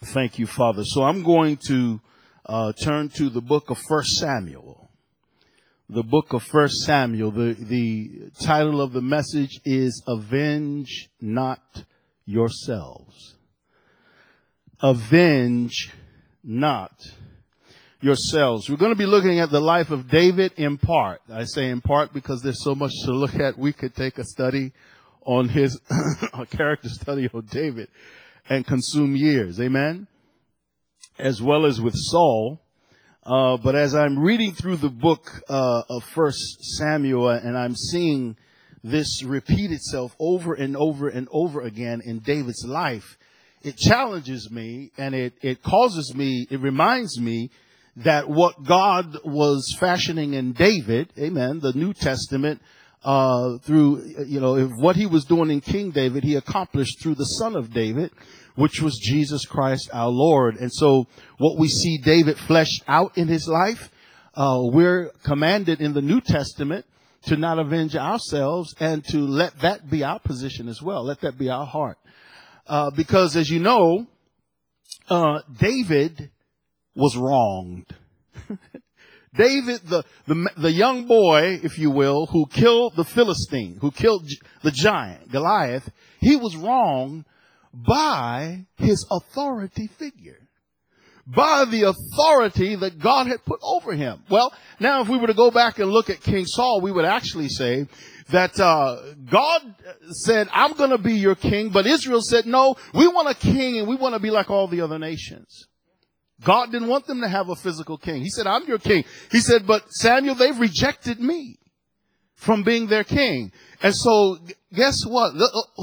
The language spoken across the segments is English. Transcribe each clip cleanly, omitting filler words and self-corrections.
Thank you, Father. So I'm going to turn to the book of 1 Samuel. The book of 1 Samuel. The title of the message is Avenge Not Yourselves. Avenge not yourselves. We're going to be looking at the life of David in part. I say in part because there's so much to look at. We could take a study on his a character study of David and consume years. Amen. As well as with Saul. But as I'm reading through the book of 1 Samuel and I'm seeing this repeat itself over and over and over again in David's life, it challenges me and it causes me, it reminds me that what God was fashioning in David, amen, the New Testament, through, what he was doing in King David, he accomplished through the son of David, which was Jesus Christ our Lord. And so what we see David fleshed out in his life, we're commanded in the New Testament to not avenge ourselves and to let that be our position as well. Let that be our heart. Because as you know, David was wronged. David, the young boy, if you will, who killed the Philistine, who killed the giant, Goliath, he was wronged by his authority figure, by the authority that God had put over him. Well, now if we were to go back and look at King Saul, we would actually say that God said, I'm going to be your king, but Israel said, no, we want a king and we want to be like all the other nations. God didn't want them to have a physical king. He said, I'm your king. He said, but Samuel, they've rejected me from being their king. And so guess what?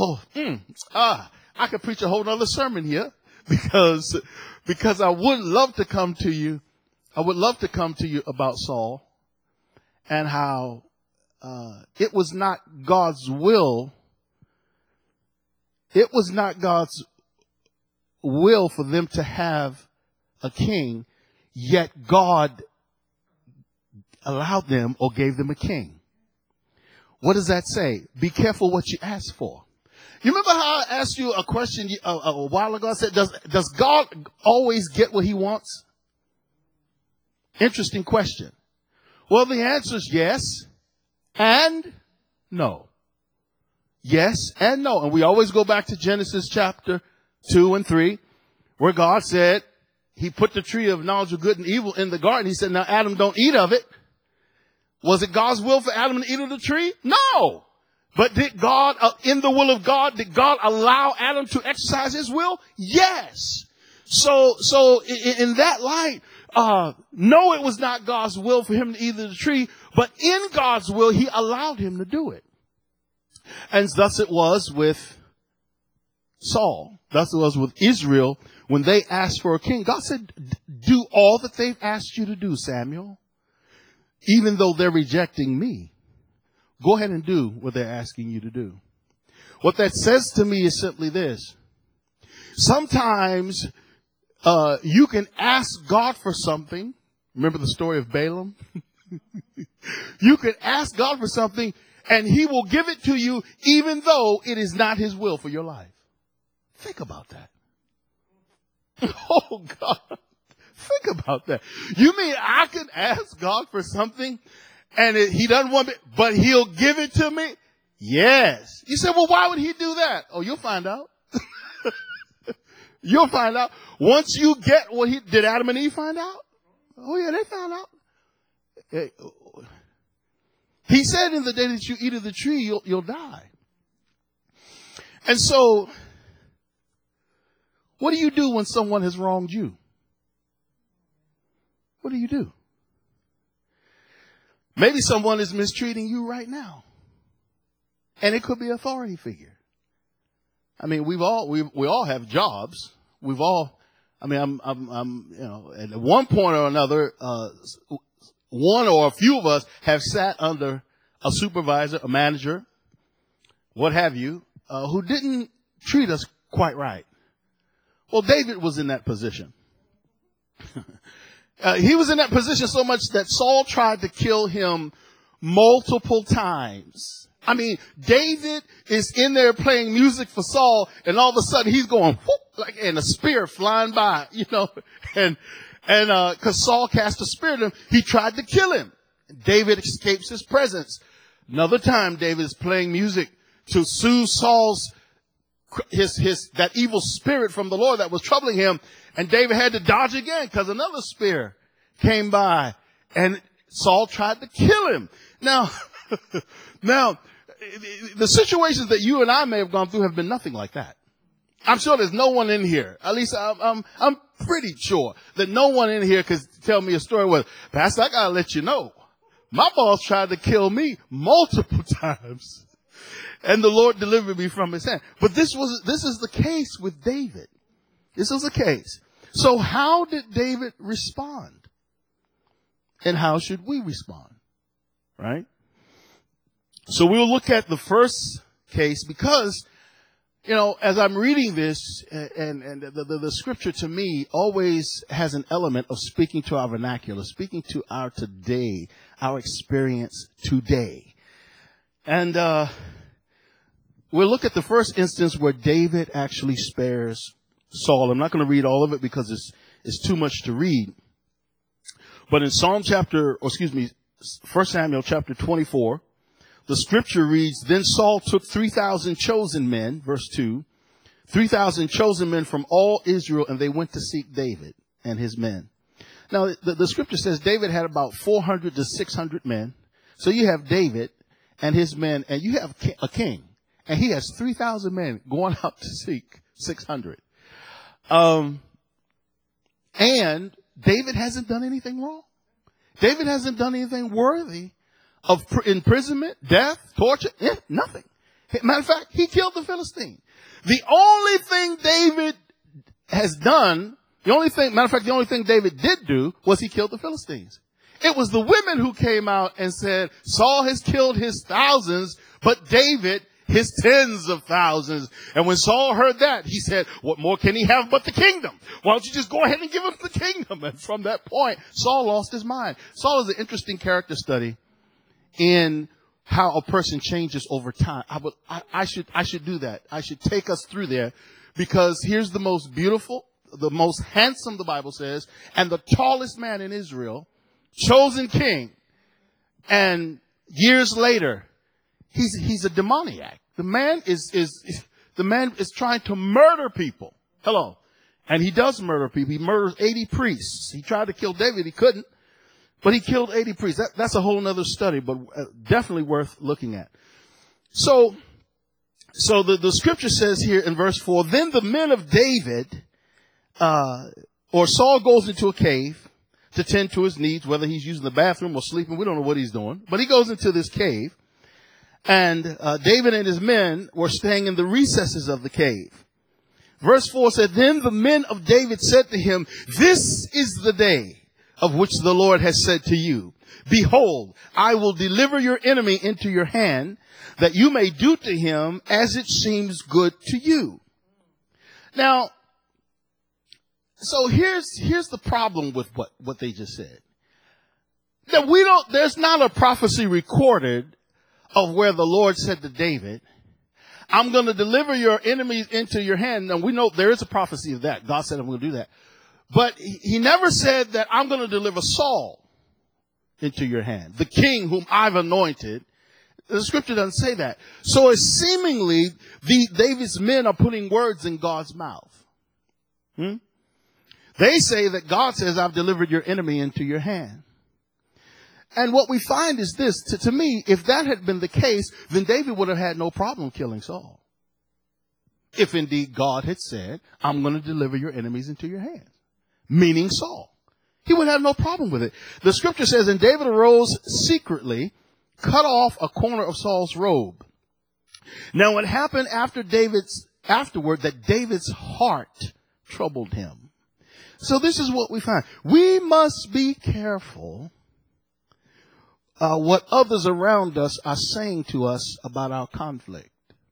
I could preach a whole other sermon here because I would love to come to you. I would love to come to you about Saul and how it was not God's will. It was not God's will for them to have a king, yet God allowed them or gave them a king. What does that say? Be careful what you ask for. You remember how I asked you a question a while ago? I said, does God always get what he wants? Interesting question. Well, the answer is yes and no. Yes and no. And we always go back to Genesis chapter 2 and 3, where God said he put the tree of knowledge of good and evil in the garden. He said, now Adam, don't eat of it. Was it God's will for Adam to eat of the tree? No. But did God, in the will of God, did God allow Adam to exercise his will? Yes. So in that light, no, it was not God's will for him to eat of the tree, but in God's will, he allowed him to do it. And thus it was with Saul. Thus it was with Israel when they asked for a king. God said, do all that they've asked you to do, Samuel. Even though they're rejecting me, go ahead and do what they're asking you to do. What that says to me is simply this. Sometimes you can ask God for something. Remember the story of Balaam? You can ask God for something and he will give it to you even though it is not his will for your life. Think about that. Oh, God. Think about that. You mean I can ask God for something and he doesn't want it, but he'll give it to me? Yes. You say, well, why would he do that? Oh, you'll find out. You'll find out. Once you get what did Adam and Eve find out? Oh, yeah, they found out. He said in the day that you eat of the tree, you'll die. And so, what do you do when someone has wronged you? What do you do? Maybe someone is mistreating you right now. And it could be an authority figure. I mean, we all have jobs. I'm at one point or another, one or a few of us have sat under a supervisor, a manager, what have you, who didn't treat us quite right. Well, David was in that position. He was in that position so much that Saul tried to kill him multiple times. I mean, David is in there playing music for Saul, and all of a sudden he's going whoop, like, and a spear flying by, and cause Saul cast a spear at him, he tried to kill him. David escapes his presence. Another time David is playing music to soothe Saul's, that evil spirit from the Lord that was troubling him, and David had to dodge again because another spear came by, and Saul tried to kill him. Now, the situations that you and I may have gone through have been nothing like that. I'm sure there's no one in here, at least I'm pretty sure that no one in here could tell me a story where, Pastor, I gotta let you know, my boss tried to kill me multiple times, and the Lord delivered me from his hand. But this is the case with David. This is the case. So how did David respond? And how should we respond? Right? So we'll look at the first case because, as I'm reading this, and the scripture to me always has an element of speaking to our vernacular, speaking to our today, our experience today. And we'll look at the first instance where David actually spares Saul. I'm not going to read all of it because it's too much to read. But in 1 Samuel chapter 24, the scripture reads, Then Saul took 3,000 chosen men, verse 2, 3,000 chosen men from all Israel, and they went to seek David and his men. Now, the scripture says David had about 400 to 600 men. So you have David and his men, and you have a king, and he has 3,000 men going out to seek 600. And David hasn't done anything wrong. David hasn't done anything worthy of imprisonment, death, torture, nothing. Matter of fact, he killed the Philistine. The only thing David has done, the only thing David did do was he killed the Philistines. It was the women who came out and said, Saul has killed his thousands, but David his tens of thousands. And when Saul heard that, he said, what more can he have but the kingdom? Why don't you just go ahead and give him the kingdom? And from that point, Saul lost his mind. Saul is an interesting character study in how a person changes over time. I should do that. I should take us through there, because here's the most beautiful, the most handsome, the Bible says, and the tallest man in Israel, chosen king. And years later, he's a demoniac. The man is trying to murder people. Hello. And he does murder people. He murders 80 priests. He tried to kill David. He couldn't, but he killed 80 priests. That's a whole nother study, but definitely worth looking at. So the scripture says here in verse 4, then the men of David, or Saul goes into a cave to tend to his needs, whether he's using the bathroom or sleeping. We don't know what he's doing, but he goes into this cave. And David and his men were staying in the recesses of the cave. Verse 4 said, then the men of David said to him, this is the day of which the Lord has said to you, behold, I will deliver your enemy into your hand, that you may do to him as it seems good to you. Now, so here's the problem with what they just said. That there's not a prophecy recorded of where the Lord said to David, I'm going to deliver your enemies into your hand. Now, we know there is a prophecy of that. God said, I'm going to do that. But he never said that I'm going to deliver Saul into your hand, the king whom I've anointed. The scripture doesn't say that. So it's seemingly David's men are putting words in God's mouth. They say that God says, I've delivered your enemy into your hand. And what we find is this, to me, if that had been the case, then David would have had no problem killing Saul. If indeed God had said, I'm going to deliver your enemies into your hands, meaning Saul. He would have no problem with it. The scripture says, and David arose secretly, cut off a corner of Saul's robe. Now it happened afterward that David's heart troubled him. So this is what we find. We must be careful what others around us are saying to us about our conflict.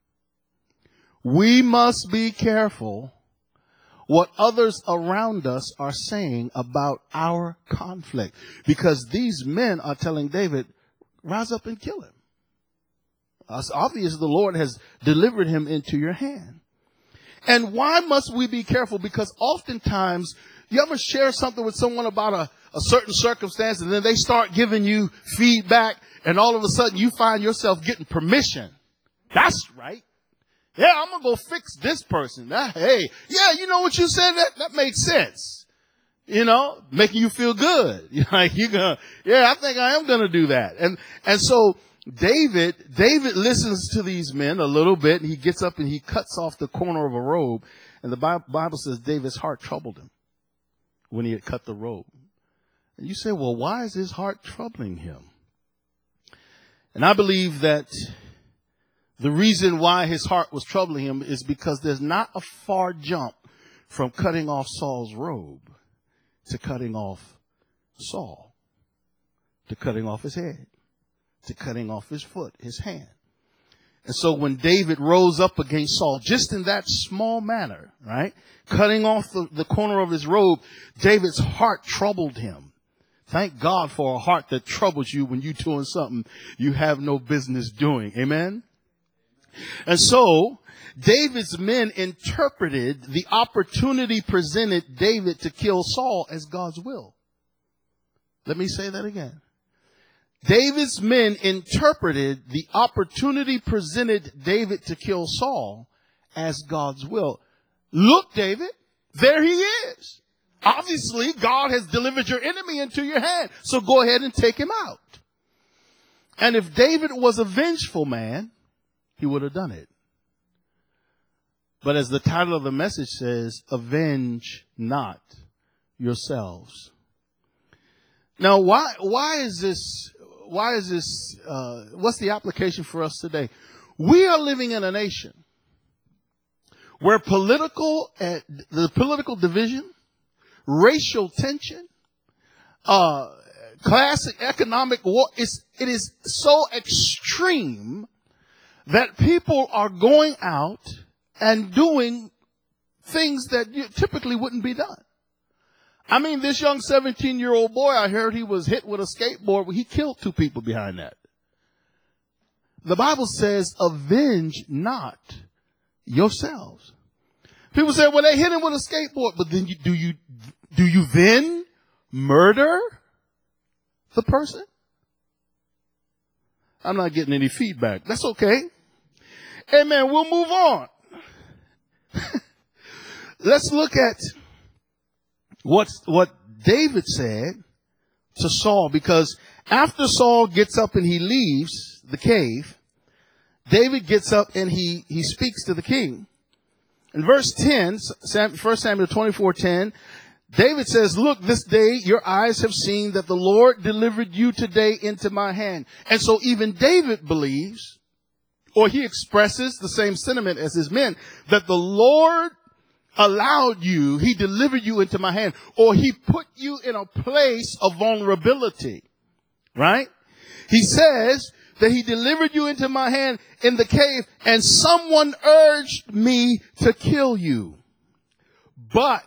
We must be careful what others around us are saying about our conflict, because these men are telling David, rise up and kill him. It's obvious the Lord has delivered him into your hand. And why must we be careful? Because oftentimes, you ever share something with someone about a certain circumstance, and then they start giving you feedback, and all of a sudden you find yourself getting permission. That's right. Yeah, I'm going to go fix this person. Hey, yeah, you know what you said? That makes sense. You know, making you feel good. You're like, I think I am going to do that. And so David listens to these men a little bit, and he gets up and he cuts off the corner of a robe. And the Bible says David's heart troubled him when he had cut the robe. And you say, well, why is his heart troubling him? And I believe that the reason why his heart was troubling him is because there's not a far jump from cutting off Saul's robe to cutting off Saul, to cutting off his head, to cutting off his foot, his hand. And so when David rose up against Saul, just in that small manner, right, cutting off the corner of his robe, David's heart troubled him. Thank God for a heart that troubles you when you're doing something you have no business doing. Amen? And so David's men interpreted the opportunity presented David to kill Saul as God's will. Let me say that again. David's men interpreted the opportunity presented David to kill Saul as God's will. Look, David, there he is. Obviously, God has delivered your enemy into your hand, so go ahead and take him out. And if David was a vengeful man, he would have done it. But as the title of the message says, avenge not yourselves. Now, why is this, what's the application for us today? We are living in a nation where the political division, racial tension, class economic war, it is so extreme that people are going out and doing things that typically wouldn't be done. I mean, this young 17-year-old boy, I heard he was hit with a skateboard. He killed 2 people behind that. The Bible says, avenge not yourselves. People say, well, they hit him with a skateboard, but then do you then murder the person? I'm not getting any feedback. That's okay. Amen. We'll move on. Let's look at what David said to Saul, because after Saul gets up and he leaves the cave, David gets up and he speaks to the king. In verse 10, 1 Samuel 24:10, David says, look, this day your eyes have seen that the Lord delivered you today into my hand. And so even David believes, or he expresses the same sentiment as his men, that the Lord allowed you, he delivered you into my hand, or he put you in a place of vulnerability, right? He says that he delivered you into my hand in the cave, and someone urged me to kill you. But,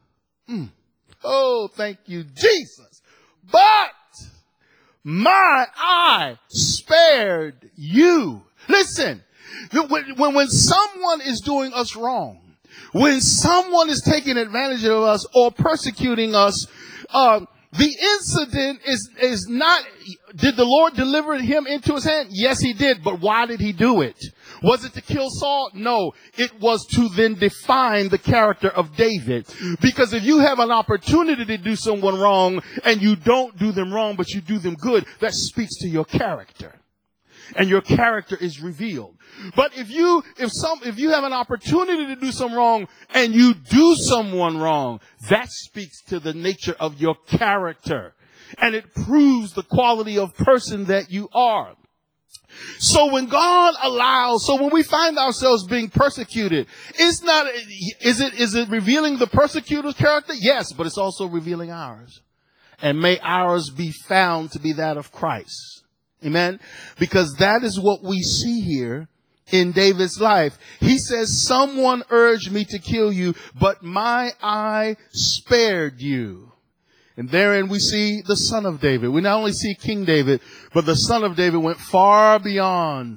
oh, thank you, Jesus. But my eye spared you. Listen, when someone is doing us wrong, when someone is taking advantage of us or persecuting us, the incident is not, did the Lord deliver him into his hand? Yes, he did. But why did he do it? Was it to kill Saul? No, it was to then define the character of David. Because if you have an opportunity to do someone wrong and you don't do them wrong, but you do them good, that speaks to your character. And your character is revealed. But if you have an opportunity to do some wrong and you do someone wrong, that speaks to the nature of your character. And it proves the quality of person that you are. So when God allows, so when we find ourselves being persecuted, is it revealing the persecutor's character? Yes, but it's also revealing ours. And may ours be found to be that of Christ. Amen. Because that is what we see here in David's life. He says, someone urged me to kill you, but my eye spared you. And therein we see the son of David. We not only see King David, but the son of David went far beyond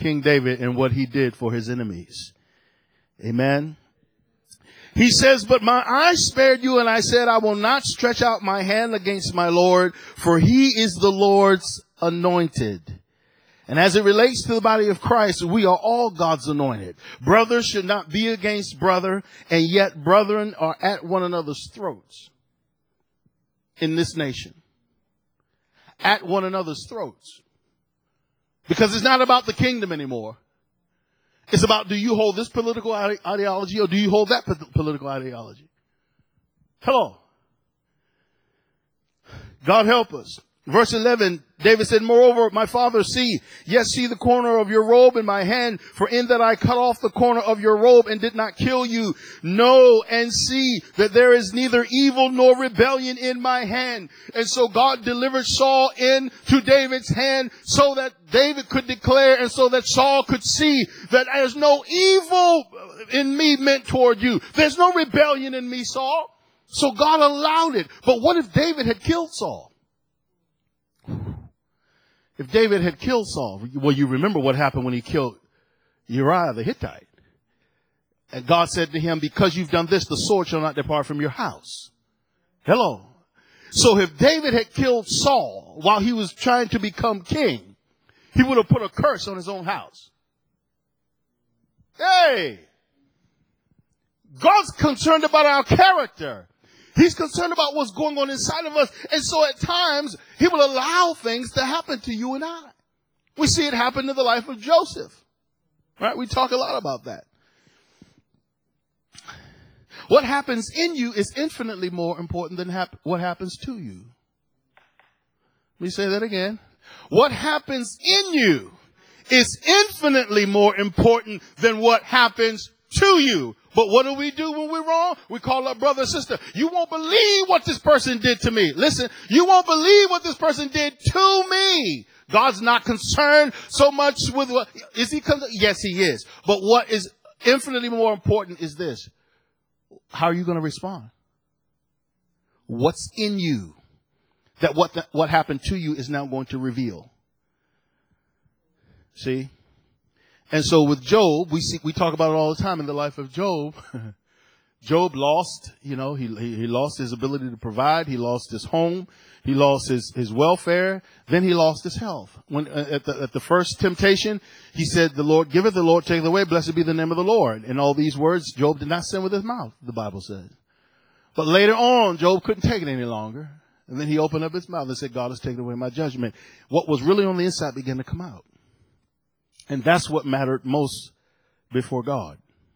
King David and what he did for his enemies. Amen. He says, but my eyes spared you, and I said, I will not stretch out my hand against my Lord, for he is the Lord's anointed. And as it relates to the body of Christ, we are all God's anointed. Brothers should not be against brother, and yet brethren are at one another's throats in this nation. At one another's throats. Because it's not about the kingdom anymore. It's about, do you hold this political ideology or do you hold that political ideology? Hello. God help us. Verse 11, David said, moreover, my father, see the corner of your robe in my hand, for in that I cut off the corner of your robe and did not kill you. Know and see that there is neither evil nor rebellion in my hand. And so God delivered Saul into David's hand so that David could declare and so that Saul could see that there's no evil in me meant toward you. There's no rebellion in me, Saul. So God allowed it. But what if David had killed Saul? If David had killed Saul, well, you remember what happened when he killed Uriah the Hittite. And God said to him, because you've done this, the sword shall not depart from your house. Hello. So if David had killed Saul while he was trying to become king, he would have put a curse on his own house. Hey! God's concerned about our character. He's concerned about what's going on inside of us. And so at times, he will allow things to happen to you and I. We see it happen in the life of Joseph. Right? We talk a lot about that. What happens in you is infinitely more important than what happens to you. Let me say that again. What happens in you is infinitely more important than what happens to you. But what do we do when we're wrong? We call up brother or sister. You won't believe what this person did to me. Listen, you won't believe what this person did to me. God's not concerned so much with what, is he concerned? Yes, he is. But what is infinitely more important is this. How are you going to respond? What's in you that what happened to you is now going to reveal? See? And so with Job, we talk about it all the time in the life of Job. Job lost, he lost his ability to provide. He lost his home. He lost his welfare. Then he lost his health. When, at the first temptation, he said, the Lord giveth, the Lord taketh away. Blessed be the name of the Lord. And all these words, Job did not sin with his mouth, the Bible says. But later on, Job couldn't take it any longer. And then he opened up his mouth and said, God has taken away my judgment. What was really on the inside began to come out. And that's what mattered most before God.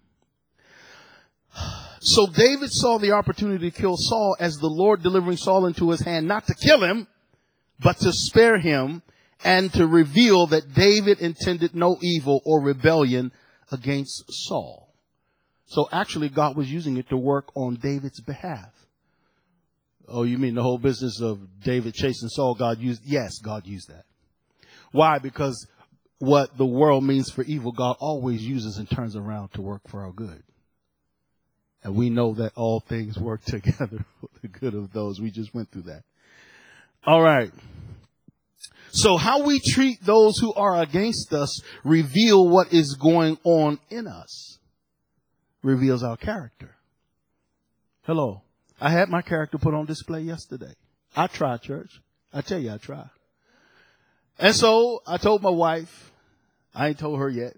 So David saw the opportunity to kill Saul as the Lord delivering Saul into his hand, not to kill him, but to spare him and to reveal that David intended no evil or rebellion against Saul. So actually God was using it to work on David's behalf. Oh, you mean the whole business of David chasing Saul, God used? Yes, God used that. Why? Because what the world means for evil, God always uses and turns around to work for our good. And we know that all things work together for the good of those. We just went through that. All right. So how we treat those who are against us reveal what is going on in us. Reveals our character. Hello. I had my character put on display yesterday. I tried, church. I tell you, I tried. And so I told my wife, I ain't told her yet.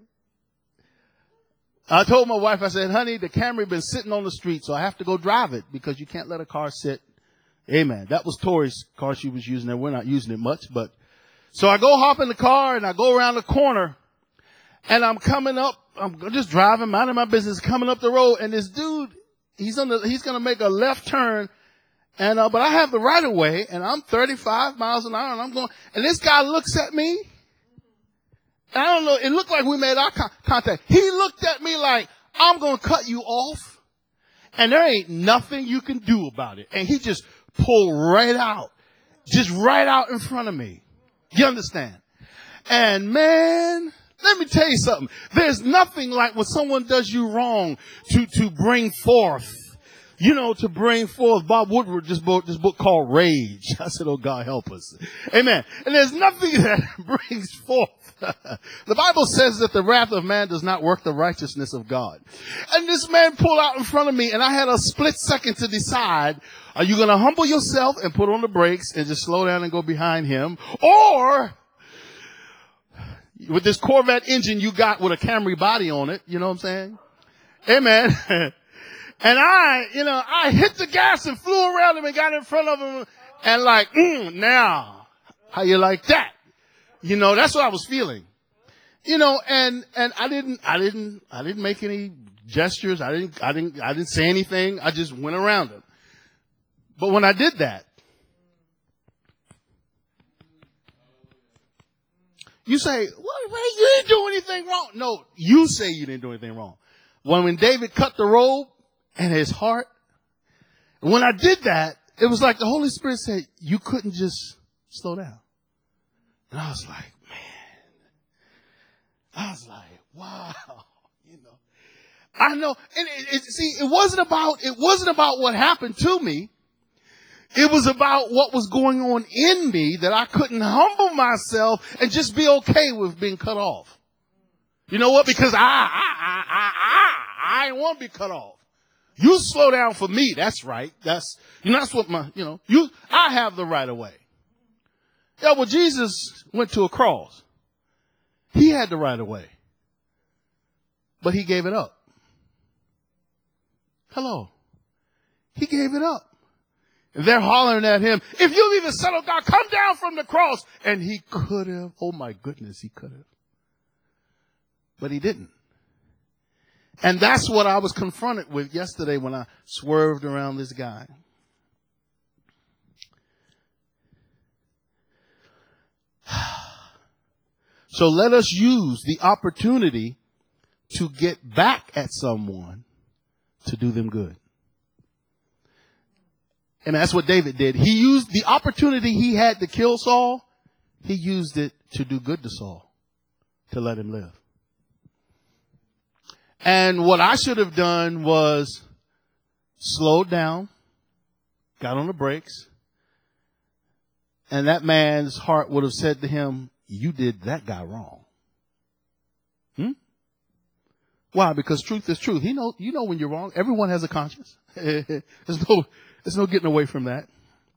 I told my wife, I said, honey, the Camry been sitting on the street, so I have to go drive it because you can't let a car sit. Amen. That was Tori's car she was using there. We're not using it much, but so I go hop in the car and I go around the corner and I'm coming up. I'm just driving, minding my business, coming up the road, and this dude, he's going to make a left turn. And, but I have the right of way and I'm 35 miles an hour and I'm going, and this guy looks at me. I don't know. It looked like we made eye contact. He looked at me like, I'm going to cut you off and there ain't nothing you can do about it. And he just pulled right out, just right out in front of me. You understand? And man, let me tell you something. There's nothing like when someone does you wrong to bring forth to bring forth. Bob Woodward just wrote this book called Rage. I said, oh God, help us. Amen. And there's nothing that brings forth. The Bible says that the wrath of man does not work the righteousness of God. And this man pulled out in front of me, and I had a split second to decide, are you going to humble yourself and put on the brakes and just slow down and go behind him? Or with this Corvette engine you got with a Camry body on it, you know what I'm saying? Amen. And I hit the gas and flew around him and got in front of him and like, now, how you like that? That's what I was feeling. And I didn't make any gestures. I didn't say anything. I just went around him. But when I did that, you say, well, you didn't do anything wrong. No, you say you didn't do anything wrong. When David cut the robe and his heart, when I did that, it was like the Holy Spirit said, you couldn't just slow down. And I was like, wow, I know. And it wasn't about what happened to me. It was about what was going on in me that I couldn't humble myself and just be okay with being cut off. You know what? Because I didn't want to be cut off. You slow down for me. That's right. That's what I have the right of way. Yeah, well, Jesus went to a cross. He had the right of way. But he gave it up. Hello. He gave it up. And they're hollering at him, if you leave the Son of God, come down from the cross. And he could have. Oh my goodness, he could have. But he didn't. And that's what I was confronted with yesterday when I swerved around this guy. So let us use the opportunity to get back at someone to do them good. And that's what David did. He used the opportunity he had to kill Saul. He used it to do good to Saul, to let him live. And what I should have done was slowed down, got on the brakes, and that man's heart would have said to him, you did that guy wrong. Why? Because truth is truth. You know when you're wrong. Everyone has a conscience. There's no getting away from that.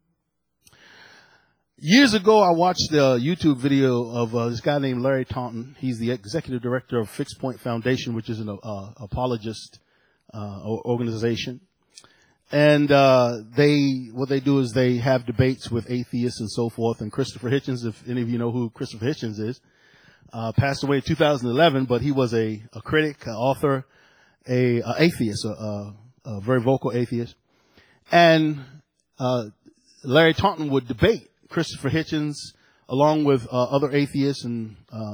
Years ago, I watched a YouTube video of this guy named Larry Taunton. He's the executive director of Fixed Point Foundation, which is an apologist organization. And what they do is they have debates with atheists and so forth. And Christopher Hitchens, if any of you know who Christopher Hitchens is, passed away in 2011, but he was a critic, an author, a atheist, a very vocal atheist. And Larry Taunton would debate Christopher Hitchens along with other atheists and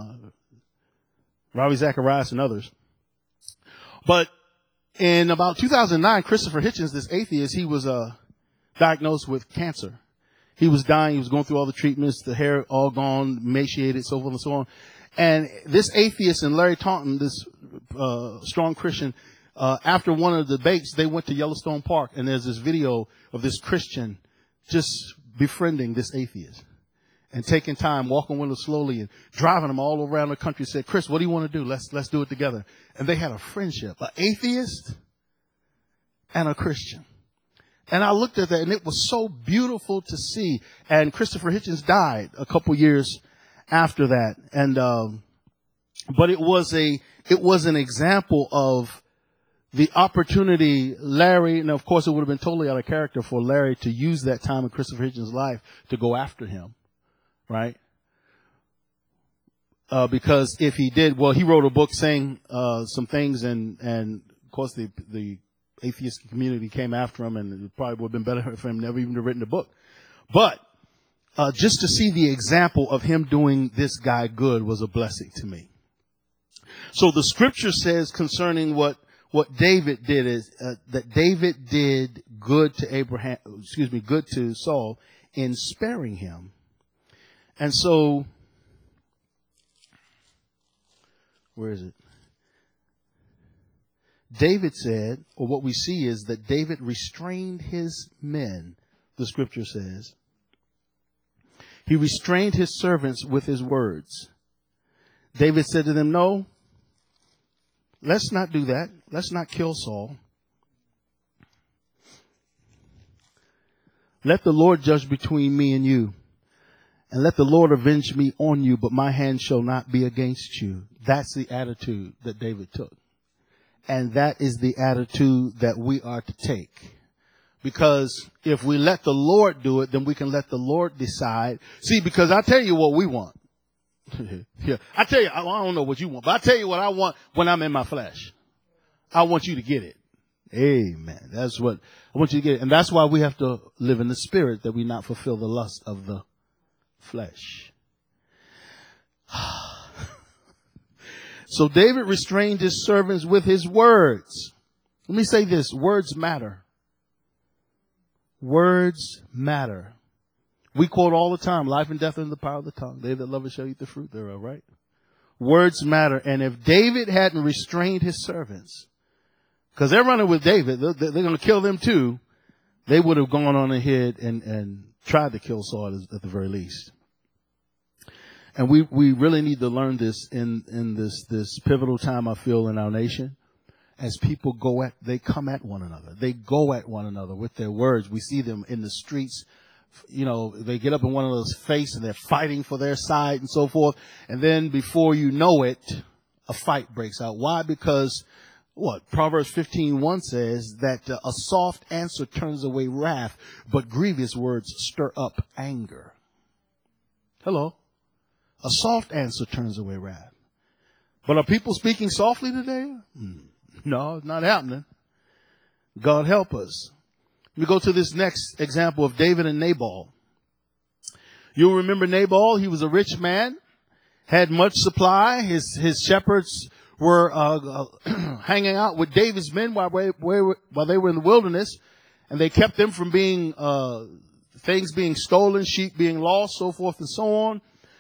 Ravi Zacharias and others. But in about 2009, Christopher Hitchens, this atheist, he was diagnosed with cancer. He was dying. He was going through all the treatments, the hair all gone, emaciated, so forth and so on. And this atheist and Larry Taunton, this strong Christian, after one of the debates, they went to Yellowstone Park, and there's this video of this Christian just befriending this atheist and taking time, walking with him slowly and driving him all around the country. Said, Chris, what do you want to do? Let's do it together. And they had a friendship, an atheist and a Christian. And I looked at that, and it was so beautiful to see. And Christopher Hitchens died a couple years after that. And but it was an example of the opportunity Larry, and of course it would have been totally out of character for Larry to use that time in Christopher Hitchens' life to go after him, right? Because if he did, well, he wrote a book saying some things, and of course the atheist community came after him, and it probably would have been better for him never even to have written the book. But just to see the example of him doing this guy good was a blessing to me. So the scripture says concerning what David did is that David did good to Saul in sparing him. And so, where is it? David said, or what we see is that David restrained his men, the scripture says. He restrained his servants with his words. David said to them, no, let's not do that. Let's not kill Saul. Let the Lord judge between me and you, and let the Lord avenge me on you, but my hand shall not be against you. That's the attitude that David took. And that is the attitude that we are to take. Because if we let the Lord do it, then we can let the Lord decide. See, because I tell you what we want. Yeah, I tell you, I don't know what you want, but I tell you what I want when I'm in my flesh. I want you to get it. Amen. That's what I want you to get it. And that's why we have to live in the spirit, that we not fulfill the lust of the flesh. So David restrained his servants with his words. Let me say this. Words matter. Words matter. We quote all the time, life and death are in the power of the tongue. They that love it shall eat the fruit thereof, right? Words matter. And if David hadn't restrained his servants, because they're running with David, they're going to kill them too, they would have gone on ahead and tried to kill Saul at the very least. And we really need to learn this in this pivotal time, I feel, in our nation. As people they come at one another. They go at one another with their words. We see them in the streets. You know, they get up in one another's face and they're fighting for their side and so forth. And then before you know it, a fight breaks out. Why? Because Proverbs 15:1 says that a soft answer turns away wrath, but grievous words stir up anger. Hello. A soft answer turns away wrath. But are people speaking softly today? No, it's not happening. God help us. We go to this next example of David and Nabal. You'll remember Nabal. He was a rich man, had much supply. His shepherds were hanging out with David's men while they were in the wilderness, and they kept them from being things being stolen, sheep being lost, so forth and so on.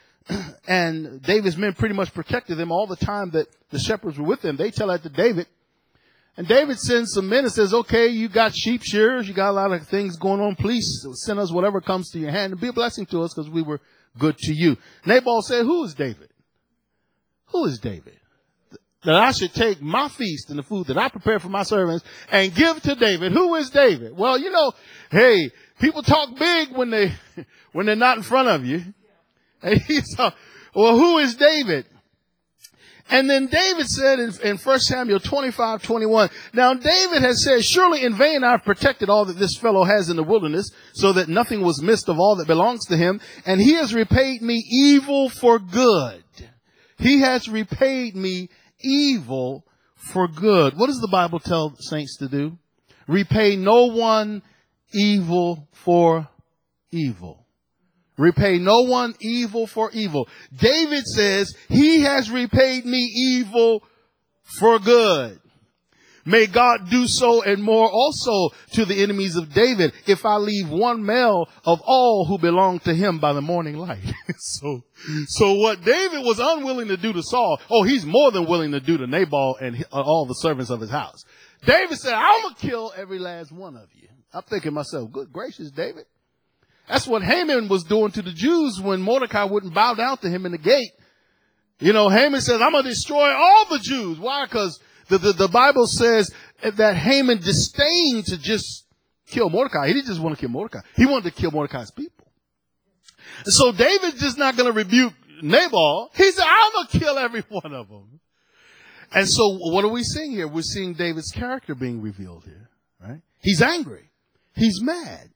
And David's men pretty much protected them all the time that the shepherds were with them. They tell that to David. And David sends some men and says, okay, you got sheep shearers, you got a lot of things going on. Please send us whatever comes to your hand and be a blessing to us because we were good to you. Nabal said, who is David? Who is David? That I should take my feast and the food that I prepare for my servants and give to David. Who is David? Well, you know, hey, people talk big when they're not in front of you. And he said, well, who is David? And then David said in 1 Samuel 25:21, now David has said, surely in vain I've protected all that this fellow has in the wilderness, so that nothing was missed of all that belongs to him. And he has repaid me evil for good. He has repaid me evil for good. What does the Bible tell saints to do? Repay no one evil for evil. Repay no one evil for evil. David says, he has repaid me evil for good. May God do so and more also to the enemies of David if I leave one male of all who belong to him by the morning light. So what David was unwilling to do to Saul, he's more than willing to do to Nabal and all the servants of his house. David said, I'm going to kill every last one of you. I'm thinking to myself, good gracious, David. That's what Haman was doing to the Jews when Mordecai wouldn't bow down to him in the gate. You know, Haman says, I'm going to destroy all the Jews. Why? Because the Bible says that Haman disdained to just kill Mordecai. He didn't just want to kill Mordecai. He wanted to kill Mordecai's people. And so David's just not going to rebuke Nabal. He said, I'm going to kill every one of them. And so what are we seeing here? We're seeing David's character being revealed here, right? He's angry. He's mad.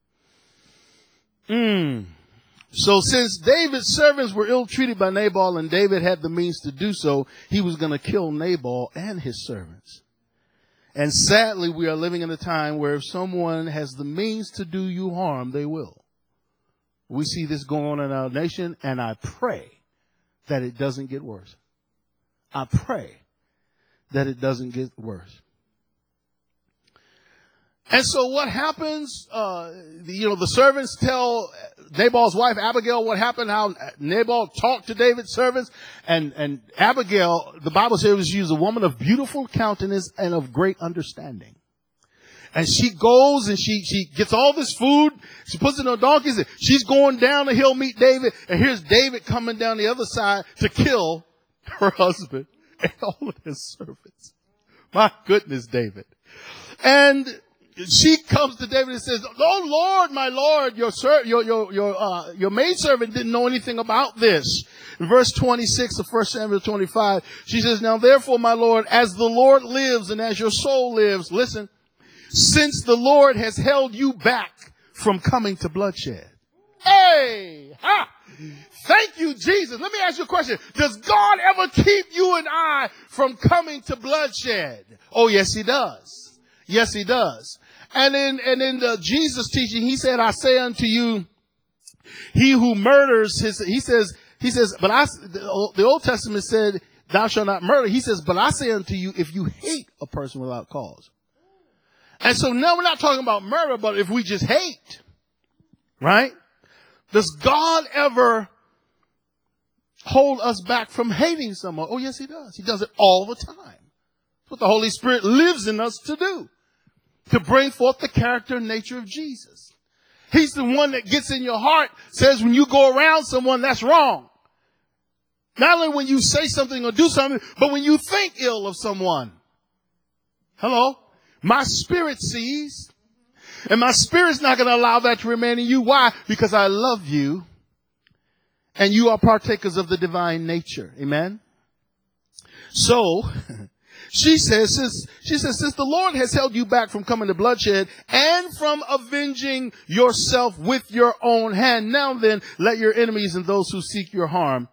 So since David's servants were ill-treated by Nabal and David had the means to do so, he was going to kill Nabal and his servants. And sadly, we are living in a time where if someone has the means to do you harm, they will. We see this going on in our nation, and I pray that it doesn't get worse. I pray that it doesn't get worse. And so what happens, the servants tell Nabal's wife, Abigail, what happened, how Nabal talked to David's servants. And Abigail, the Bible says she was a woman of beautiful countenance and of great understanding. And she goes and she gets all this food. She puts it on donkeys. And she's going down the hill, meet David. And here's David coming down the other side to kill her husband and all of his servants. My goodness, David. And she comes to David and says, "Oh Lord, my Lord, your maidservant didn't know anything about this." In verse 26 of 1 Samuel 25, she says, "Now therefore, my Lord, as the Lord lives and as your soul lives," listen, "since the Lord has held you back from coming to bloodshed." Hey! Ha! Thank you, Jesus. Let me ask you a question. Does God ever keep you and I from coming to bloodshed? Oh, yes, he does. Yes, he does. And in the Jesus teaching, he said, "I say unto you, he who murders he says, but the Old Testament said, thou shalt not murder. He says, but I say unto you, if you hate a person without cause." And so now we're not talking about murder, but if we just hate, right? Does God ever hold us back from hating someone? Oh, yes, he does. He does it all the time. That's what the Holy Spirit lives in us to do, to bring forth the character and nature of Jesus. He's the one that gets in your heart, says when you go around someone, that's wrong. Not only when you say something or do something, but when you think ill of someone. Hello? My spirit sees, and my spirit's not going to allow that to remain in you. Why? Because I love you, and you are partakers of the divine nature. Amen? So, she says, since the Lord has held you back from coming to bloodshed and from avenging yourself with your own hand, now then, let your enemies and those who seek your harm,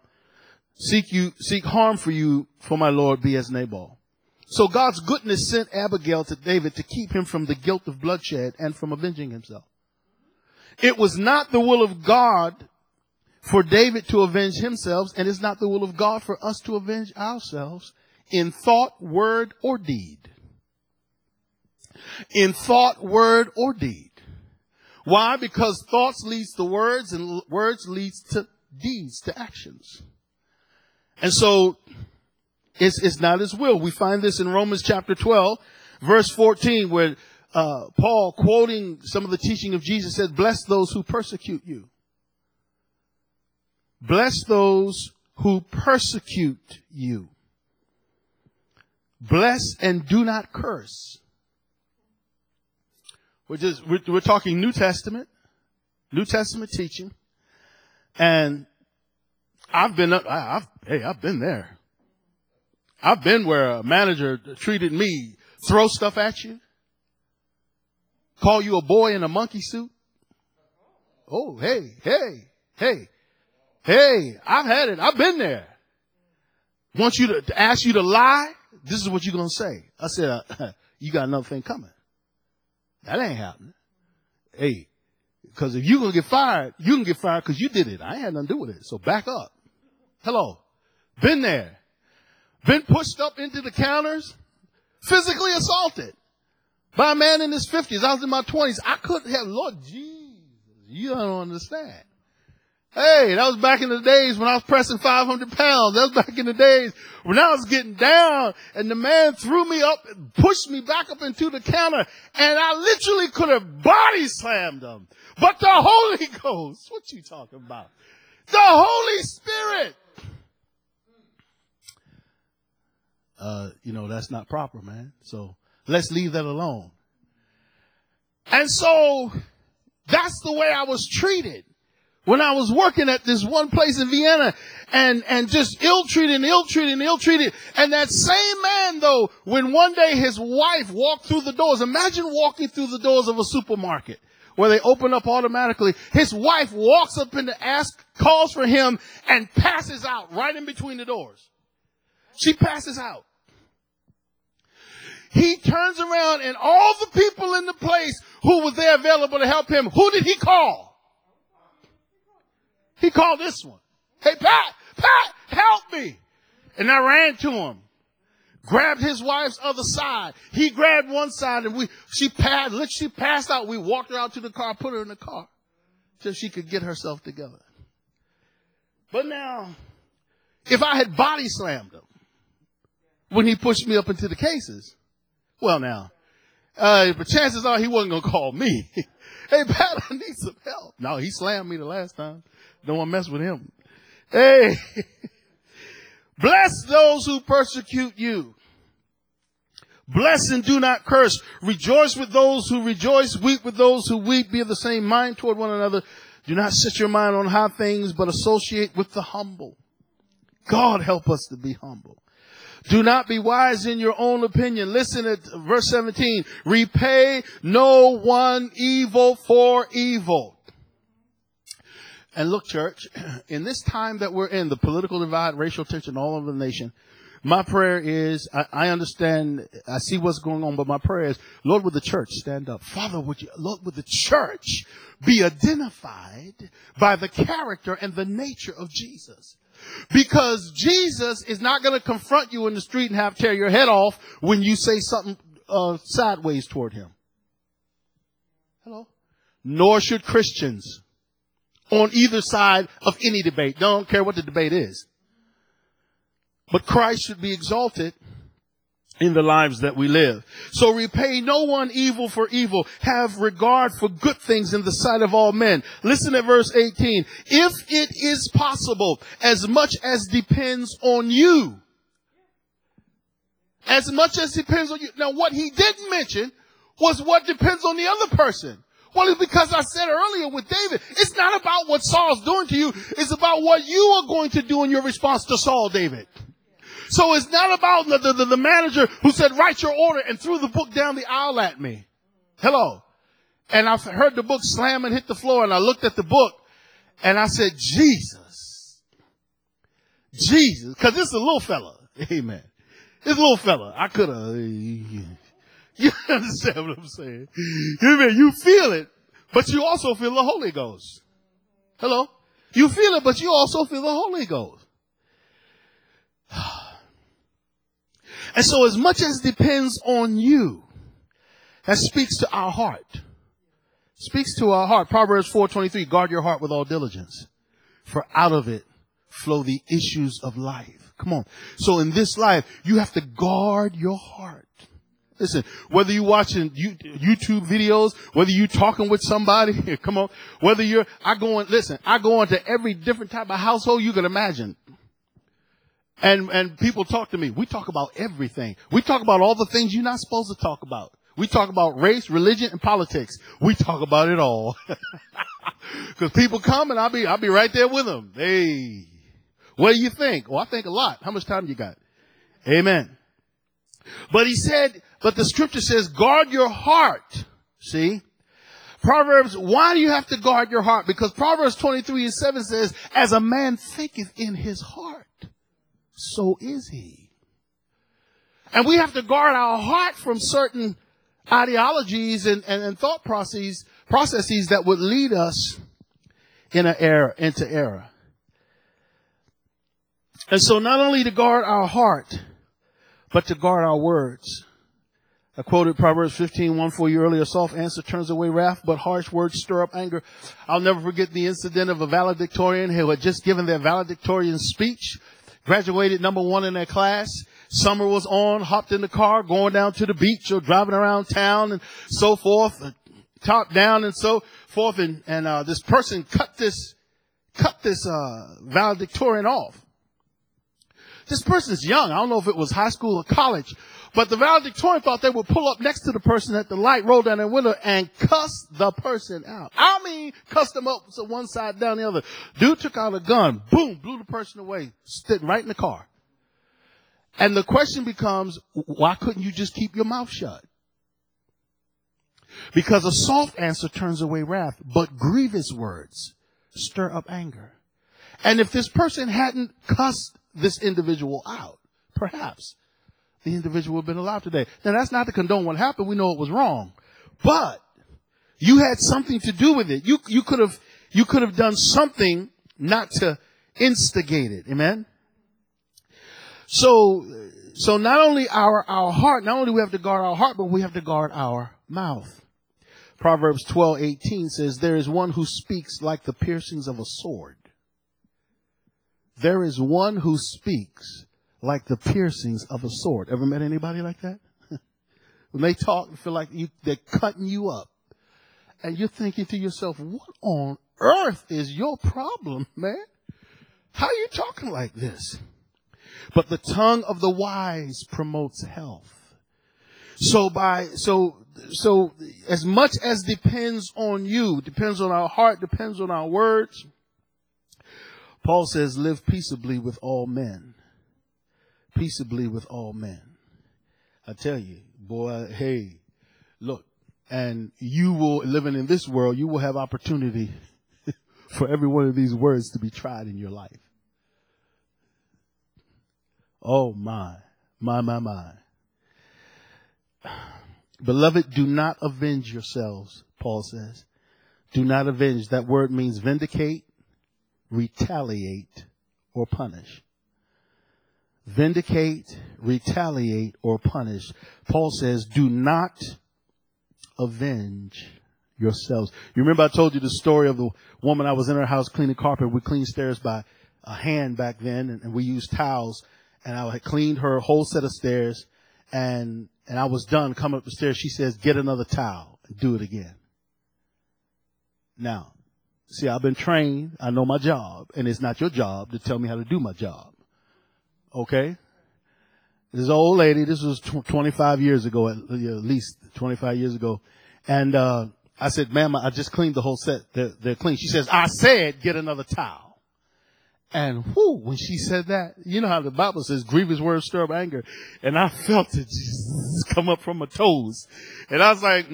seek harm for you, for my Lord, be as Nabal. So God's goodness sent Abigail to David to keep him from the guilt of bloodshed and from avenging himself. It was not the will of God for David to avenge himself, and it's not the will of God for us to avenge ourselves in thought, word, or deed. In thought, word, or deed. Why? Because thoughts leads to words, and words leads to deeds, to actions. And so it's not his will. We find this in Romans chapter 12, verse 14, where Paul, quoting some of the teaching of Jesus, said, "Bless those who persecute you." Bless those who persecute you. Bless and do not curse. We're talking New Testament teaching. And I've been there. I've been where a manager treated me, throw stuff at you, call you a boy in a monkey suit. Oh, hey, I've had it. I've been there. Want you to ask you to lie. This is what you're going to say. I said, you got another thing coming. That ain't happening. Hey, because if you're going to get fired, you can get fired because you did it. I ain't had nothing to do with it. So back up. Hello. Been there. Been pushed up into the counters. Physically assaulted by a man in his 50s. I was in my 20s. I couldn't have, Lord Jesus, you don't understand. Hey, that was back in the days when I was pressing 500 pounds. That was back in the days when I was getting down and the man threw me up and pushed me back up into the counter, and I literally could have body slammed him. But the Holy Ghost, what you talking about? The Holy Spirit. That's not proper, man. So let's leave that alone. And so that's the way I was treated when I was working at this one place in Vienna, and just ill-treated. And that same man, though, when one day his wife walked through the doors, imagine walking through the doors of a supermarket where they open up automatically. His wife walks up in the calls for him, and passes out right in between the doors. She passes out. He turns around, and all the people in the place who were there available to help him, who did he call? He called this one. Hey, Pat, help me. And I ran to him, grabbed his wife's other side. He grabbed one side and she passed out. We walked her out to the car, put her in the car till she could get herself together. But now, if I had body slammed him when he pushed me up into the cases, well now, but chances are he wasn't going to call me. Hey, Pat, I need some help. No, he slammed me the last time. Don't want to mess with him. Hey, bless those who persecute you. Bless and do not curse. Rejoice with those who rejoice. Weep with those who weep. Be of the same mind toward one another. Do not set your mind on high things, but associate with the humble. God help us to be humble. Do not be wise in your own opinion. Listen at verse 17. Repay no one evil for evil. And look, church, in this time that we're in, the political divide, racial tension all over the nation, my prayer is, I understand, I see what's going on, but my prayer is, Lord, would the church stand up? Father, Lord, would the church be identified by the character and the nature of Jesus? Because Jesus is not going to confront you in the street and tear your head off when you say something sideways toward him. Hello? Nor should Christians on either side of any debate. Don't care what the debate is. But Christ should be exalted in the lives that we live. So repay no one evil for evil. Have regard for good things in the sight of all men. Listen at verse 18. If it is possible, as much as depends on you. As much as depends on you. Now what he didn't mention was what depends on the other person. Well, it's because I said earlier with David, it's not about what Saul's doing to you. It's about what you are going to do in your response to Saul, David. So it's not about the manager who said, write your order and threw the book down the aisle at me. Hello. And I heard the book slam and hit the floor, and I looked at the book and I said, Jesus, because this is a little fella. Amen. This little fella. I could have, you understand what I'm saying? Amen. You feel it, but you also feel the Holy Ghost. Hello. You feel it, but you also feel the Holy Ghost. And so as much as depends on you, that speaks to our heart. Speaks to our heart. Proverbs 4:23, guard your heart with all diligence, for out of it flow the issues of life. Come on. So in this life, you have to guard your heart. Listen, whether you're watching YouTube videos, whether you're talking with somebody, come on, I go into every different type of household you can imagine. And people talk to me. We talk about everything. We talk about all the things you're not supposed to talk about. We talk about race, religion, and politics. We talk about it all. Because people come and I'll be right there with them. Hey, what do you think? Well, I think a lot. How much time you got? Amen. But the scripture says, guard your heart. See? Proverbs, why do you have to guard your heart? Because Proverbs 23:7 says, as a man thinketh in his heart, so is he. And we have to guard our heart from certain ideologies and thought processes that would lead us into error. And so not only to guard our heart, but to guard our words. I quoted Proverbs 15:1 for you earlier. Soft answer turns away wrath, but harsh words stir up anger. I'll never forget the incident of a valedictorian who had just given their valedictorian speech. Graduated number 1 in their class. Summer was on, hopped in the car, going down to the beach or driving around town and so forth, top down and so forth. And this person cut this valedictorian off. This person's young. I don't know if it was high school or college, but the valedictorian thought they would pull up next to the person at the light, roll down their window and cuss the person out. I mean, cussed them up to one side, down the other. Dude took out a gun, boom, blew the person away, sitting right in the car. And the question becomes, why couldn't you just keep your mouth shut? Because a soft answer turns away wrath, but grievous words stir up anger. And if this person hadn't cussed this individual out, perhaps the individual would have been allowed today. Now, that's not to condone what happened. We know it was wrong. But you had something to do with it. You could have done something not to instigate it. Amen? So So not only our heart, not only do we have to guard our heart, but we have to guard our mouth. Proverbs 12:18 says, there is one who speaks like the piercings of a sword. There is one who speaks like the piercings of a sword. Ever met anybody like that? When they talk, you feel like they're cutting you up. And you're thinking to yourself, what on earth is your problem, man? How are you talking like this? But the tongue of the wise promotes health. So as much as depends on you, depends on our heart, depends on our words, Paul says, live peaceably with all men. Peaceably with all men. I tell you, boy, hey, look, and you will, living in this world, you will have opportunity for every one of these words to be tried in your life. Oh, my. Beloved, do not avenge yourselves, Paul says. Do not avenge. That word means vindicate, retaliate, or punish. Vindicate, retaliate, or punish. Paul says, do not avenge yourselves. You remember I told you the story of the woman, I was in her house cleaning carpet. We cleaned stairs by a hand back then, and we used towels. And I had cleaned her whole set of stairs, and I was done coming up the stairs. She says, get another towel and do it again. Now, see, I've been trained. I know my job, and it's not your job to tell me how to do my job. Okay? This old lady, this was 25 years ago, at least 25 years ago. And I said, ma'am, I just cleaned the whole set. They're clean. She says, I said, get another towel. And when she said that, you know how the Bible says grievous words stir up anger. And I felt it just come up from my toes. And I was like,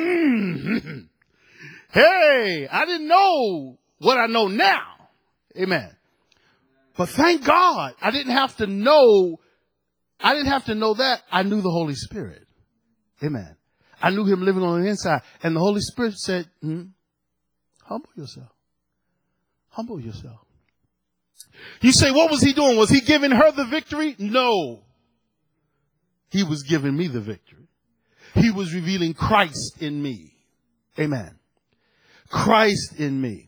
hey, I didn't know what I know now. Amen. But thank God I didn't have to know that. I knew the Holy Spirit. Amen. I knew him living on the inside. And the Holy Spirit said, humble yourself. Humble yourself. You say, what was he doing? Was he giving her the victory? No. He was giving me the victory. He was revealing Christ in me. Amen. Christ in me.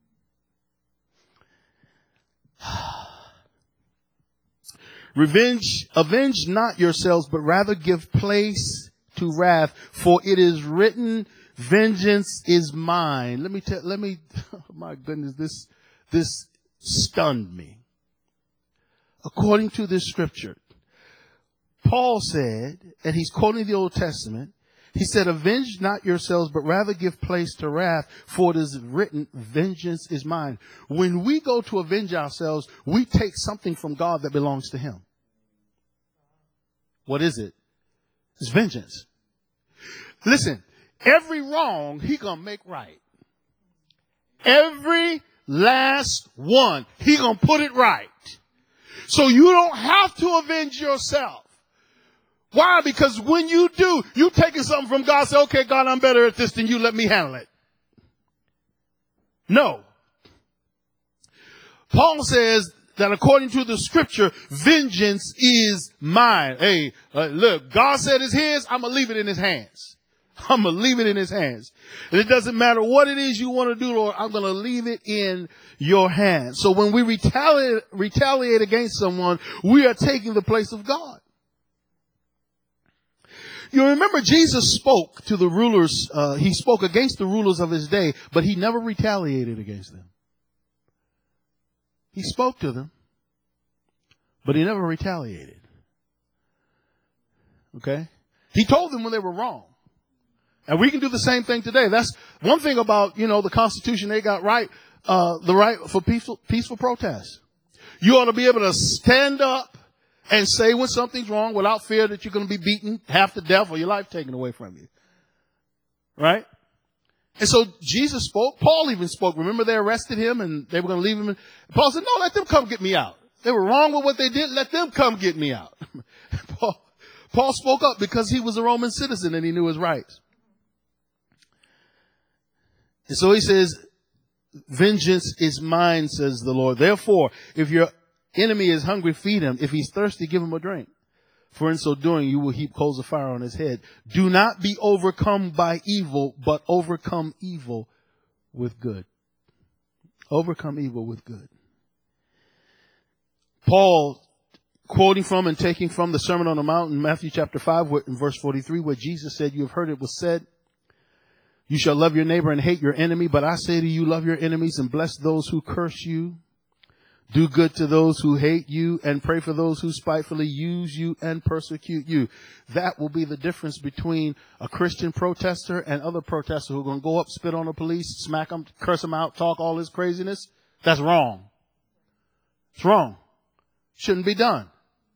Avenge not yourselves, but rather give place to wrath, for it is written, vengeance is mine. My goodness, this stunned me. According to this scripture, Paul said, and he's quoting the Old Testament, he said, avenge not yourselves, but rather give place to wrath, for it is written, vengeance is mine. When we go to avenge ourselves, we take something from God that belongs to him. What is it? It's vengeance. Listen, every wrong he gonna make right. Every last one, he gonna put it right. So you don't have to avenge yourself. Why? Because when you do, you taking something from God, say, okay, God, I'm better at this than you, let me handle it. No. Paul says that according to the scripture, vengeance is mine. Hey, look, God said it's his, I'm going to leave it in his hands. I'm going to leave it in his hands. And it doesn't matter what it is you want to do, Lord, I'm going to leave it in your hands. So when we retaliate against someone, we are taking the place of God. You remember Jesus spoke to the rulers, he spoke against the rulers of his day, but he never retaliated against them. He spoke to them, but he never retaliated. Okay? He told them when they were wrong. And we can do the same thing today. That's one thing about, the Constitution they got right, the right for peaceful protest. You ought to be able to stand up and say when something's wrong without fear that you're going to be beaten half to death or your life taken away from you. Right? And so Jesus spoke. Paul even spoke. Remember they arrested him and they were going to leave him. Paul said, no, let them come get me out. They were wrong with what they did. Let them come get me out. Paul spoke up because he was a Roman citizen and he knew his rights. And so he says, vengeance is mine, says the Lord. Therefore, if your enemy is hungry, feed him. If he's thirsty, give him a drink. for in so doing you will heap coals of fire on his head. Do not be overcome by evil, but overcome evil with good. Overcome evil with good. Paul, quoting from and taking from the Sermon on the Mount in Matthew chapter 5, in verse 43, where Jesus said, you have heard it was said, you shall love your neighbor and hate your enemy. But I say to you, love your enemies and bless those who curse you. Do good to those who hate you and pray for those who spitefully use you and persecute you. That will be the difference between a Christian protester and other protesters who are going to go up, spit on the police, smack them, curse them out, talk all this craziness. That's wrong. It's wrong. Shouldn't be done.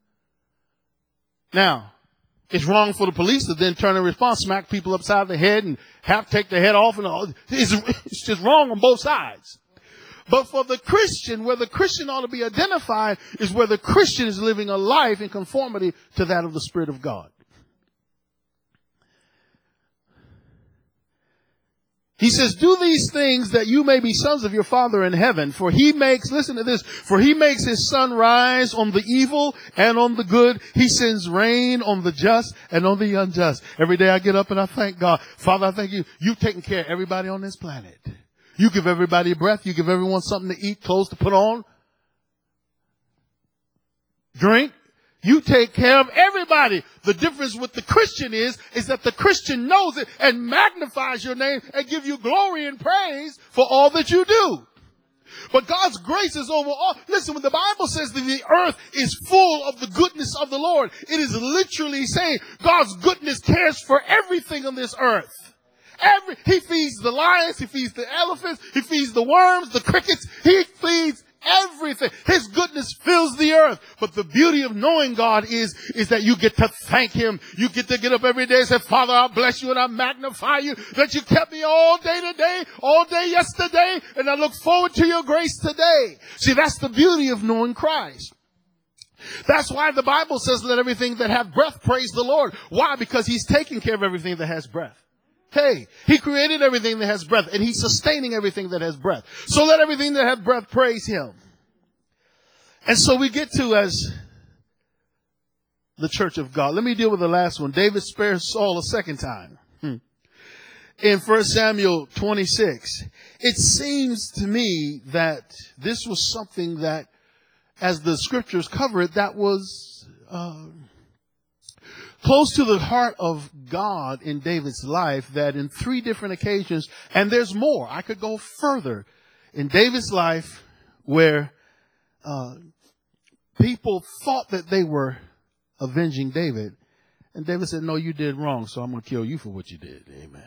Now, it's wrong for the police to then turn and respond, smack people upside the head and have to take their head off and all. It's just wrong on both sides. But for the Christian, where the Christian ought to be identified is where the Christian is living a life in conformity to that of the Spirit of God. He says, do these things that you may be sons of your Father in heaven. For he makes, listen to this, for he makes his sun rise on the evil and on the good. He sends rain on the just and on the unjust. Every day I get up and I thank God. Father, I thank you. You've taken care of everybody on this planet. You give everybody breath. You give everyone something to eat, clothes to put on, drink. You take care of everybody. The difference with the Christian is that the Christian knows it and magnifies your name and give you glory and praise for all that you do. But God's grace is over all. Listen, when the Bible says that the earth is full of the goodness of the Lord, it is literally saying God's goodness cares for everything on this earth. He feeds the lions, he feeds the elephants, he feeds the worms, the crickets, he feeds everything. His goodness fills the earth. But the beauty of knowing God is that you get to thank him. You get to get up every day and say, Father, I bless you and I magnify you that you kept me all day today, all day yesterday, and I look forward to your grace today. See, that's the beauty of knowing Christ. That's why the Bible says, let everything that hath breath praise the Lord. Why? Because he's taking care of everything that has breath. Hey, he created everything that has breath, and he's sustaining everything that has breath. So let everything that has breath praise him. And so we get to, as the church of God. Let me deal with the last one. David spares Saul a second time. In 1 Samuel 26, it seems to me that this was something that, as the scriptures cover it, that was close to the heart of God in David's life, that in 3 different occasions, and there's more, I could go further, in David's life where people thought that they were avenging David, and David said, no, you did wrong, so I'm going to kill you for what you did. Amen.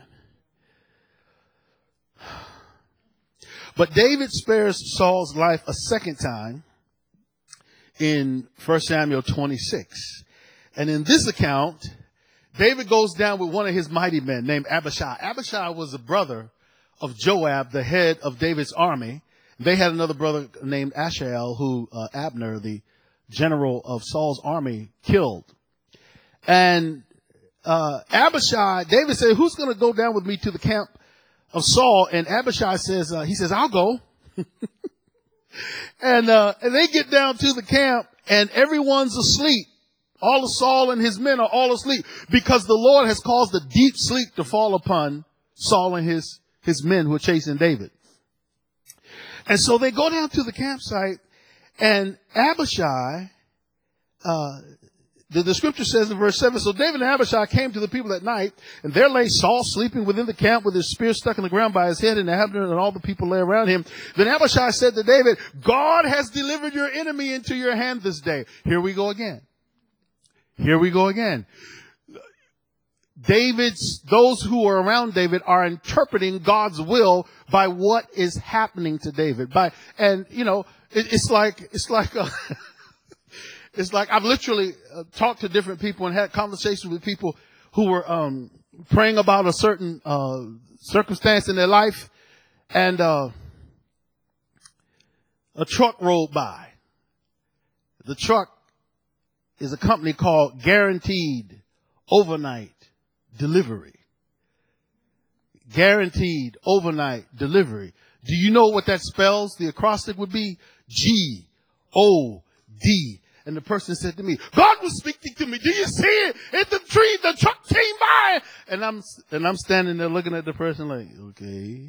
But David spares Saul's life a second time in 1 Samuel 26. And in this account, David goes down with one of his mighty men named Abishai. Abishai was a brother of Joab, the head of David's army. They had another brother named Asahel, who Abner, the general of Saul's army, killed. And Abishai, David said, who's going to go down with me to the camp of Saul? And Abishai says, he says, I'll go. And they get down to the camp and everyone's asleep. All of Saul and his men are all asleep because the Lord has caused a deep sleep to fall upon Saul and his men who are chasing David. And so they go down to the campsite, and Abishai, the scripture says in verse 7, so David and Abishai came to the people that night, and there lay Saul sleeping within the camp with his spear stuck in the ground by his head, and Abner and all the people lay around him. Then Abishai said to David, God has delivered your enemy into your hand this day. Here we go again. Here we go again. Those who are around David are interpreting God's will by what is happening to David. It's like I've literally talked to different people and had conversations with people who were praying about a certain circumstance in their life, and a truck rolled by. The truck is a company called Guaranteed Overnight Delivery. Guaranteed Overnight Delivery. Do you know what that spells? The acrostic would be G-O-D. And the person said to me, God was speaking to me. Do you see it? It's the tree. The truck came by. And I'm standing there looking at the person like, okay.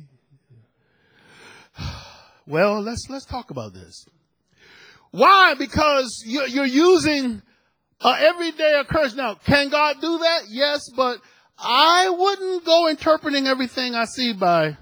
Well, let's talk about this. Why? Because you're using everyday occurrence. Now, can God do that? Yes, but I wouldn't go interpreting everything I see by,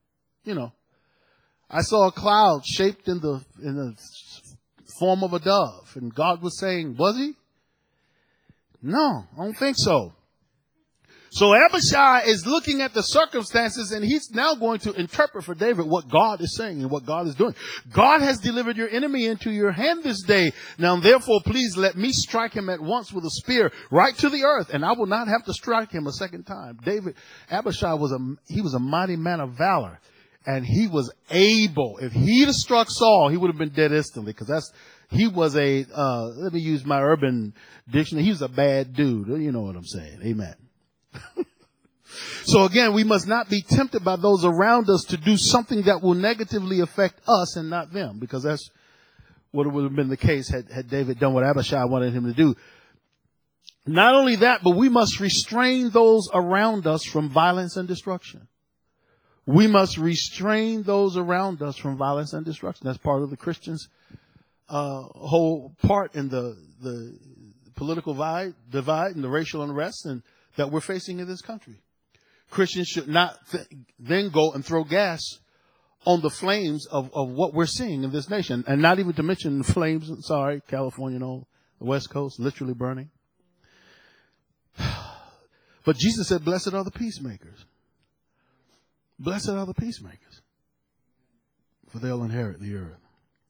I saw a cloud shaped in the form of a dove, and God was saying, was he? No, I don't think so. So Abishai is looking at the circumstances, and he's now going to interpret for David what God is saying and what God is doing. God has delivered your enemy into your hand this day. Now, therefore, please let me strike him at once with a spear right to the earth, and I will not have to strike him a second time. Abishai was a mighty man of valor, and he was able. If he'd have struck Saul, he would have been dead instantly, because he was let me use my urban dictionary. He was a bad dude. You know what I'm saying? Amen. So again, we must not be tempted by those around us to do something that will negatively affect us and not them, because that's what would have been the case had David done what Abishai wanted him to do. Not only that, but we must restrain those around us from violence and destruction. We must restrain those around us from violence and destruction. That's part of the Christians' whole part in the political divide and the racial unrest and that we're facing in this country. Christians should not then go and throw gas on the flames of what we're seeing in this nation. And not even to mention the flames, California, the West Coast, literally burning. But Jesus said, blessed are the peacemakers. Blessed are the peacemakers, for they'll inherit the earth.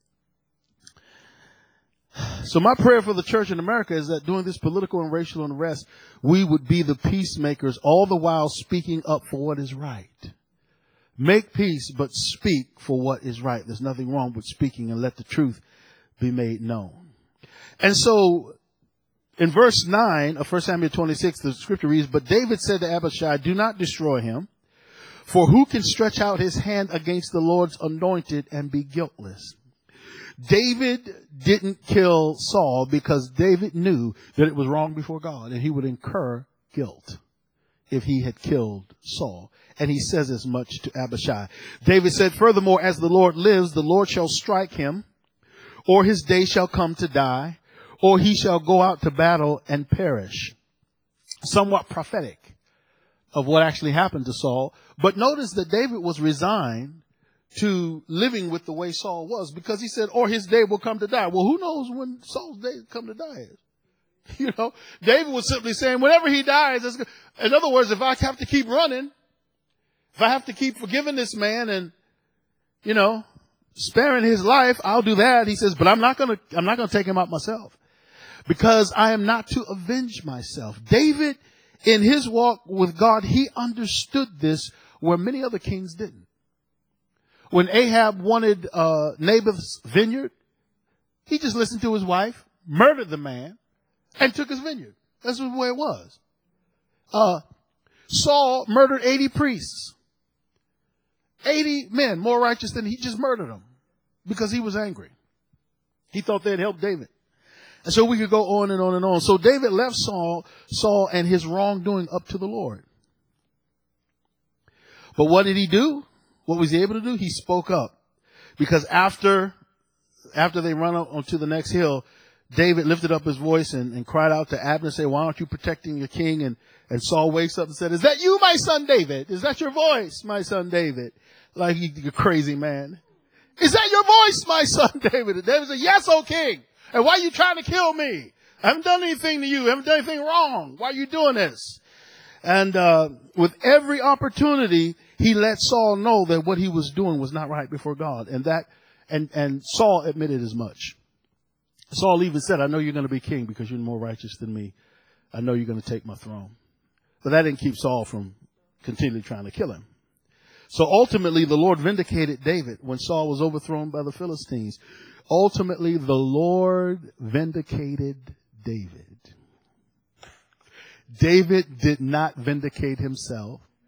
So my prayer for the church in America is that during this political and racial unrest, we would be the peacemakers, all the while speaking up for what is right. Make peace, but speak for what is right. There's nothing wrong with speaking, and let the truth be made known. And so in verse 9 of 1 Samuel 26, the scripture reads, but David said to Abishai, do not destroy him, for who can stretch out his hand against the Lord's anointed and be guiltless? David didn't kill Saul because David knew that it was wrong before God, and he would incur guilt if he had killed Saul. And he says as much to Abishai. David said, furthermore, as the Lord lives, the Lord shall strike him, or his day shall come to die, or he shall go out to battle and perish. Somewhat prophetic of what actually happened to Saul. But notice that David was resigned to living with the way Saul was, because he said, or his day will come to die. Well, who knows when Saul's day come to die is? David was simply saying, whenever he dies, in other words, if I have to keep running, if I have to keep forgiving this man and, sparing his life, I'll do that. He says, but I'm not going to take him out myself, because I am not to avenge myself. David, in his walk with God, he understood this where many other kings didn't. When Ahab wanted Naboth's vineyard, he just listened to his wife, murdered the man, and took his vineyard. That's the way it was. Saul murdered 80 priests. 80 men more righteous than he, just murdered them because he was angry. He thought they'd help David. And so we could go on and on and on. So David left Saul and his wrongdoing up to the Lord. But what did he do? What was he able to do? He spoke up. Because after they run up onto the next hill, David lifted up his voice and cried out to Abner and said, why aren't you protecting your king? And Saul wakes up and said, is that you, my son David? Is that your voice, my son David? Like, you crazy man. Is that your voice, my son David? And David said, yes, O king. And why are you trying to kill me? I haven't done anything to you. I haven't done anything wrong. Why are you doing this? And with every opportunity, he let Saul know that what he was doing was not right before God. And Saul admitted as much. Saul even said, I know you're going to be king because you're more righteous than me. I know you're going to take my throne. But that didn't keep Saul from continually trying to kill him. So ultimately, the Lord vindicated David when Saul was overthrown by the Philistines. Ultimately, the Lord vindicated David. David did not vindicate himself.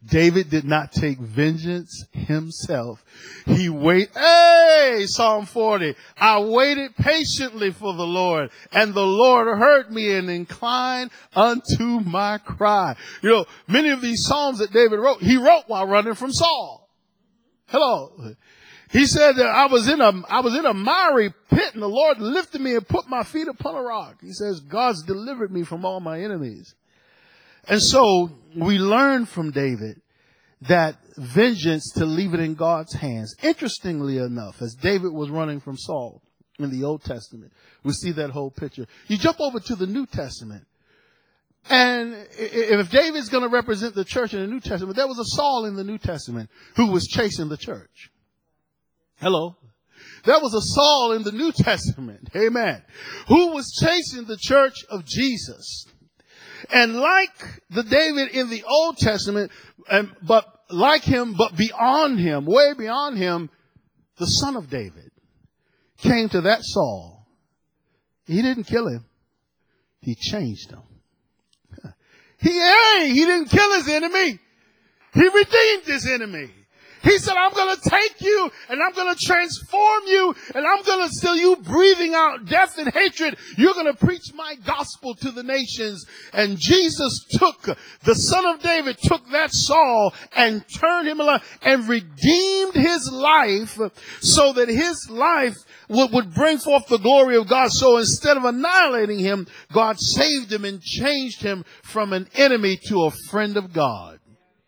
David did not take vengeance himself. He Hey, Psalm 40. I waited patiently for the Lord, and the Lord heard me and inclined unto my cry. You know, many of these Psalms that David wrote, he wrote while running from Saul. Hello. He said that I was in a miry pit, and the Lord lifted me and put my feet upon a rock. He says, God's delivered me from all my enemies. And so we learn from David that vengeance, to leave it in God's hands. Interestingly enough, as David was running from Saul in the Old Testament, we see that whole picture. You jump over to the New Testament, and if David's going to represent the church in the New Testament, there was a Saul in the New Testament who was chasing the church. Hello. There was a Saul in the New Testament, amen, who was chasing the church of Jesus. And like the David in the Old Testament, but like him, but beyond him, way beyond him, the Son of David came to that Saul. He didn't kill him. He changed him. He didn't kill his enemy. He redeemed his enemy. He said, I'm going to take you and I'm going to transform you and I'm going to still you breathing out death and hatred. You're going to preach my gospel to the nations. And Jesus the Son of David took that Saul and turned him alive and redeemed his life so that his life would bring forth the glory of God. So instead of annihilating him, God saved him and changed him from an enemy to a friend of God.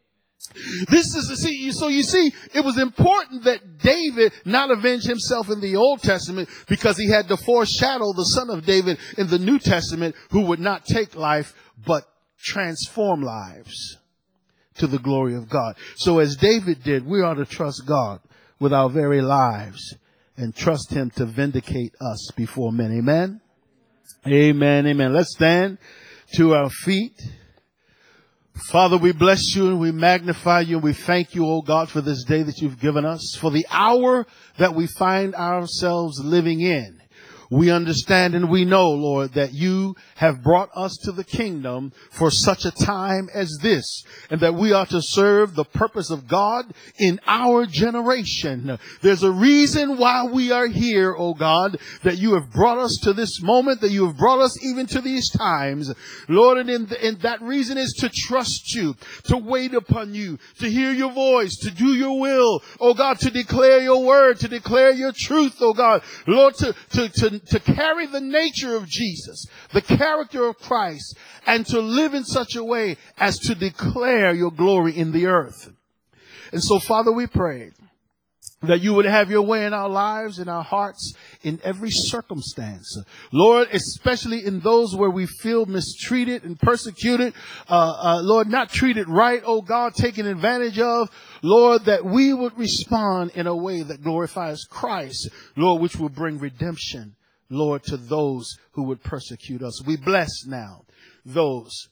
So you see, it was important that David not avenge himself in the Old Testament because he had to foreshadow the Son of David in the New Testament who would not take life but transform lives to the glory of God. So as David did, we ought to trust God with our very lives and trust him to vindicate us before men. Amen? Amen, amen. Let's stand to our feet. Father, we bless you and we magnify you and we thank you, oh God, for this day that you've given us, for the hour that we find ourselves living in. We understand and we know, Lord, that you have brought us to the kingdom for such a time as this, and that we are to serve the purpose of God in our generation. There's a reason why we are here, oh God, that you have brought us to this moment, that you have brought us even to these times, Lord, and that reason is to trust you, to wait upon you, to hear your voice, to do your will, oh God, to declare your word, to declare your truth, oh God, Lord, to carry the nature of Jesus, the character of Christ, and to live in such a way as to declare your glory in the earth. And so, Father, we pray that you would have your way in our lives, in our hearts, in every circumstance. Lord, especially in those where we feel mistreated and persecuted, Lord, not treated right, oh God, taken advantage of, Lord, that we would respond in a way that glorifies Christ, Lord, which will bring redemption, Lord, to those who would persecute us. We bless now those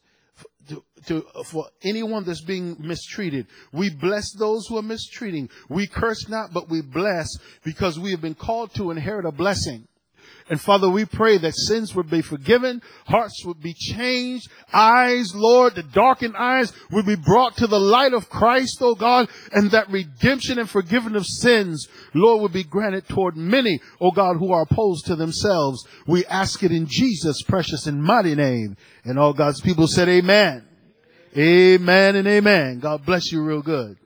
for anyone that's being mistreated. We bless those who are mistreating. We curse not, but we bless because we have been called to inherit a blessing. And Father, we pray that sins would be forgiven, hearts would be changed, eyes, Lord, the darkened eyes would be brought to the light of Christ, oh God, and that redemption and forgiveness of sins, Lord, would be granted toward many, oh God, who are opposed to themselves. We ask it in Jesus' precious and mighty name. And all God's people said amen. Amen and amen. God bless you real good.